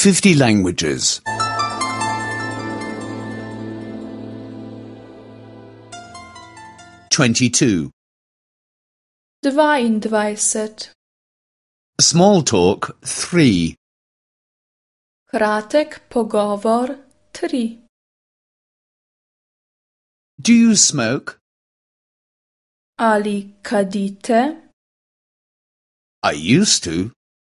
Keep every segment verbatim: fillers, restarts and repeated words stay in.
fifty languages. twenty-two. dvaindvajset. Small talk, three. Kratek pogovor, tri. Do you smoke? Ali kadite? I used to,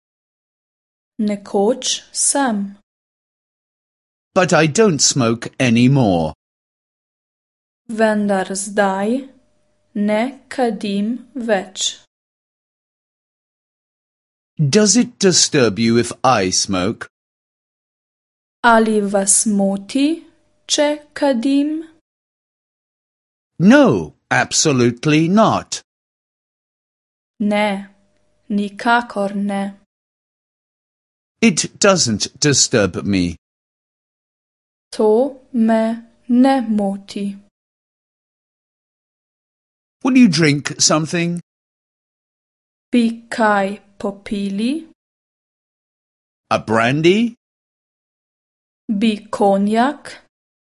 Nekoč sem. but I don't smoke anymore. Vendar zdaj ne kadim več. Does it disturb you if I smoke? Ali vas moti, če kadim? No, absolutely not. Ne, nikakor ne. It doesn't disturb me. To me ne moti. Will you drink something? Bi kaj popili? A brandy? Bi konjak?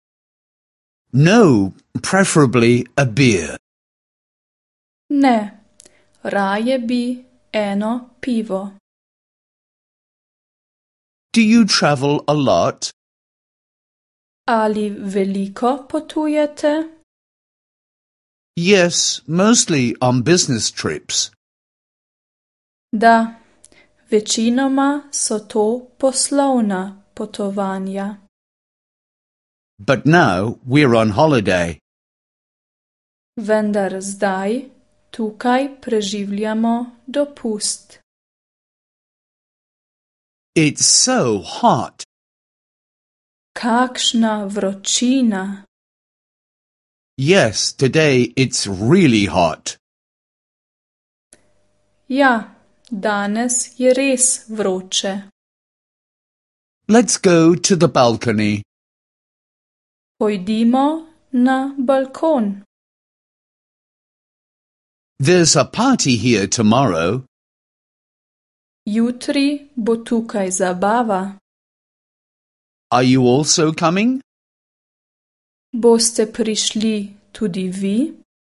No, preferably a beer. Ne, raje bi eno pivo. Do you travel a lot? Ali veliko potujete? Yes, mostly on business trips. Da, večinoma so to poslovna potovanja. But now we're on holiday. Vendar zdaj tukaj preživljamo dopust. It's so hot. Kakšna vročina. Yes, today it's really hot. Ja, danes je res vroče. Let's go to the balcony. Pojdimo na balkon. There's a party here tomorrow. Jutri bo tukaj zabava. Are you also coming? Boste prišli tudi vi?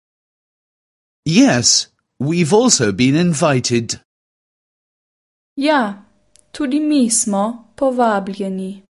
Yes, we've also been invited. Ja, tudi mi smo povabljeni.